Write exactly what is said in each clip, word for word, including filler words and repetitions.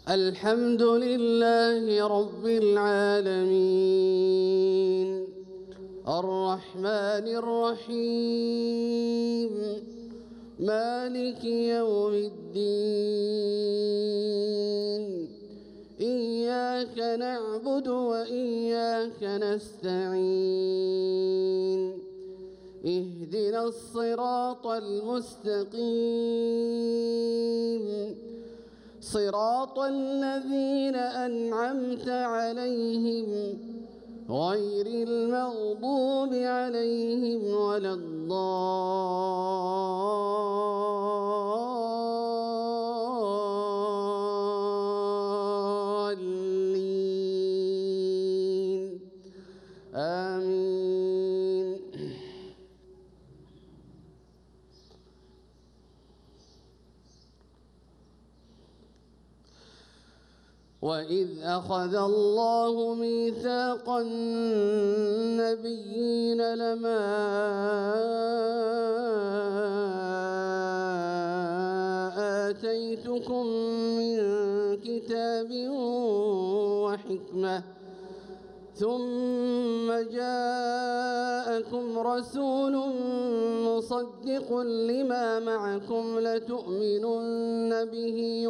الحمد لله رب العالمين الرحمن الرحيم مالك يوم الدين إياك نعبد وإياك نستعين اهدنا الصراط المستقيم صراط الذين أنعمت عليهم غير المغضوب عليهم ولا الضالين آمين. وإذ أخذ الله ميثاق النبيين لما آتيتكم من كتاب وحكمة ثم جاءكم رسول مصدق لما معكم لتؤمنن به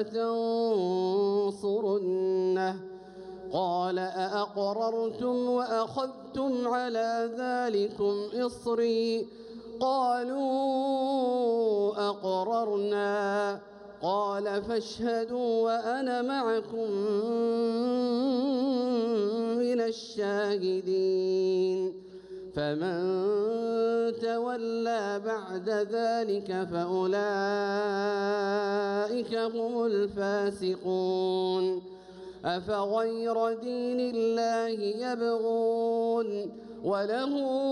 ولتنصرنه قال أأقررتم وأخذتم على ذلكم إصري قالوا أقررنا قال فاشهدوا وأنا معكم من الشاهدين فمن تولى بعد ذلك فأولئك هم الفاسقون. أفغير دين الله يبغون وله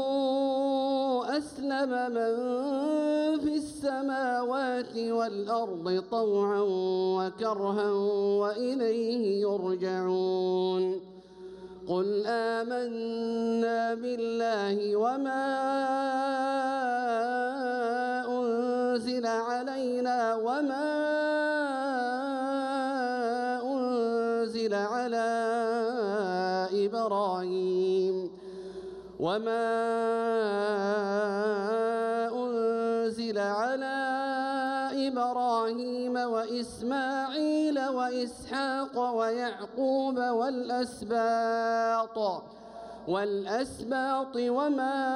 أسلم من في السماوات والأرض طوعا وكرها وإليه يرجعون. قل آمنا بالله وما أنزل علينا وما أنزل على إبراهيم وما أنزل على إبراهيم وإسماعيل وإسحاق ويعقوب والأسباط والأسباط وما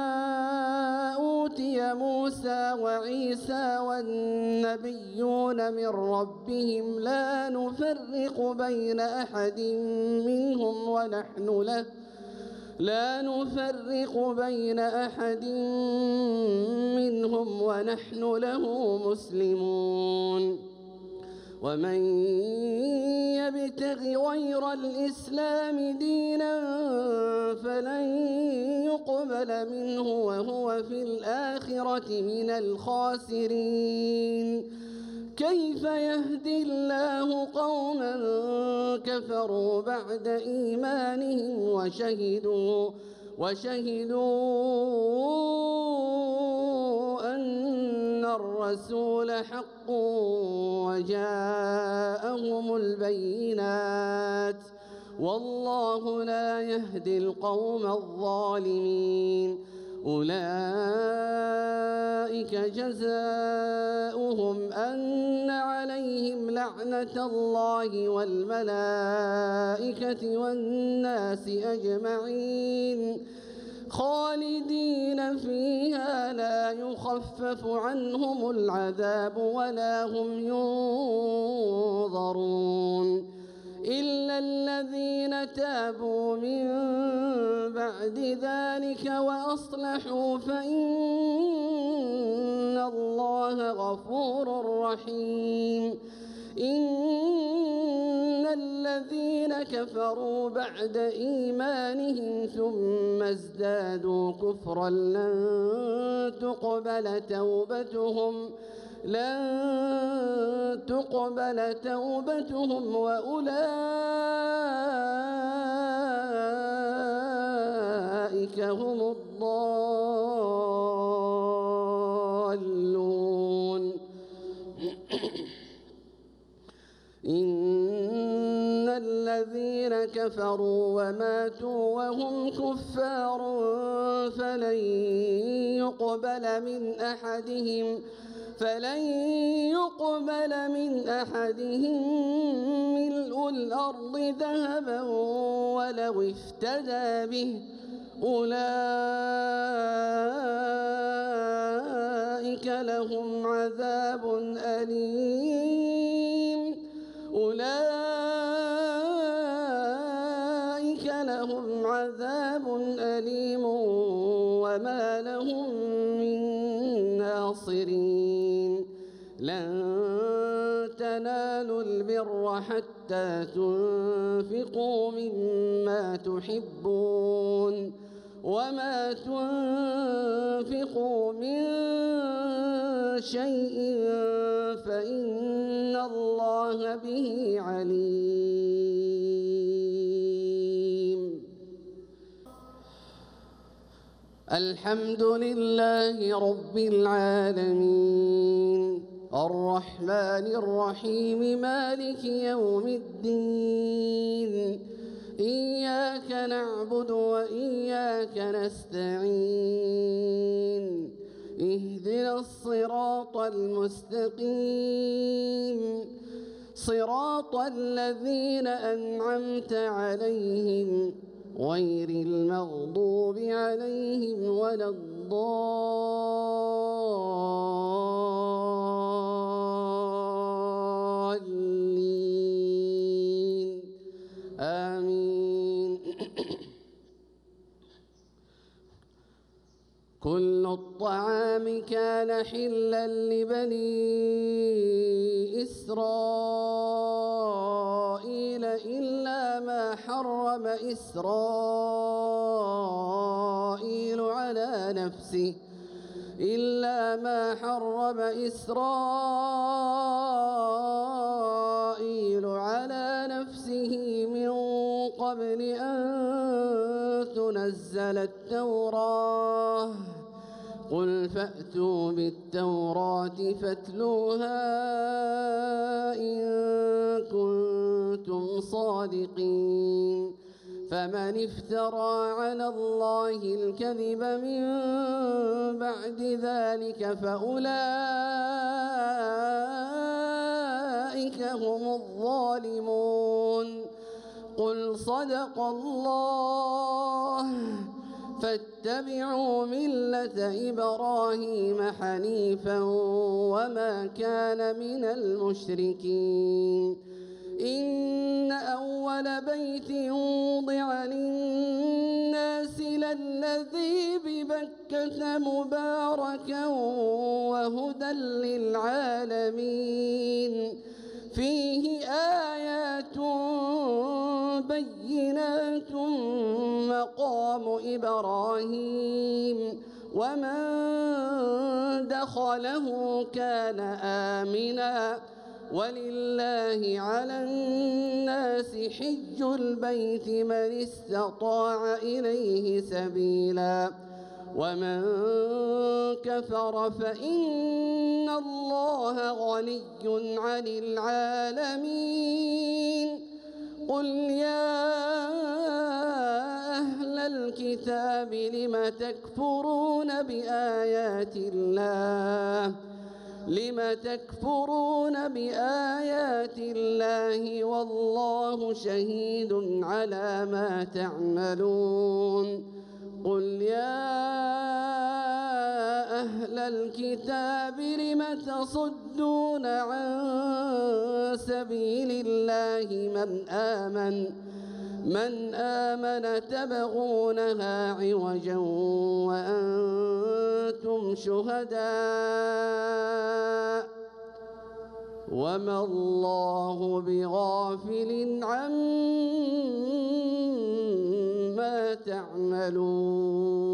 أوتي موسى وعيسى والنبيون من ربهم لا نفرق بين أحد منهم ونحن له لا نفرق بين أحد منهم ونحن له مسلمون. ومن يبتغ غير الإسلام دينا فلن يقبل منه وهو في الآخرة من الخاسرين. كيف يهدي الله قوما كفروا بعد إيمانهم وشهدوا وشهدوا أن الرسول حق وجاءهم البينات والله لا يهدي القوم الظالمين. أولئك جزاؤهم أن عليهم لعنة الله والملائكة والناس أجمعين خالدين فيها لا يخفف عنهم العذاب ولا هم ينظرون إلا الذين تابوا من بعد ذلك وأصلحوا فإن الله غفور رحيم. إن الذين كفروا بعد إيمانهم ثم ازدادوا كفرا لن تقبل توبتهم لن تقبل توبتهم وأولئك هم الضالون. إن كفروا وماتوا وهم كفار فلن يقبل من أحدهم فلن يقبل من أحدهم ملء الأرض ذهبا ولو افتدى به أولئك لهم عذاب أليم أولئك لهم عذاب أليم وما لهم من ناصرين لن تنالوا البر حتى تنفقوا مما تحبون وما تنفقوا من شيء فإن الله به عليم. الحمد لله رب العالمين الرحمن الرحيم مالك يوم الدين إياك نعبد وإياك نستعين اهدنا الصراط المستقيم صراط الذين أنعمت عليهم غير المغضوب عليهم ولا الضالين آمين. كل الطعام كان حلا لبني إسرائيل إلا ما حرم إسرائيل على نفسه إلا ما حرم إسرائيل على نفسه من قبل أن تنزل التوراة قل فأتوا بالتوراة فاتلوها إن كنتم صادقين فمن افترى على الله الكذب من بعد ذلك فأولئك هم الظالمون. قل صدق الله فاتبعوا ملة إبراهيم حنيفا وما كان من المشركين. إن أول بيت وضع للناس للذي ببكة مباركا وهدى للعالمين فيه آيات بينات مقام إبراهيم ومن دخله كان آمنا ولله على الناس حج البيت من استطاع إليه سبيلا ومن كفر فإن الله غني عن العالمين. قل يا أهل الكتاب لم تكفرون بآيات الله لم تكفرون بآيات الله والله شهيد على ما تعملون. قل يا أهل الكتاب لم تصدون عن سبيل الله من آمن من آمن تبغونها عوجا وأنتم شهداء وما الله بغافل عما تعملون.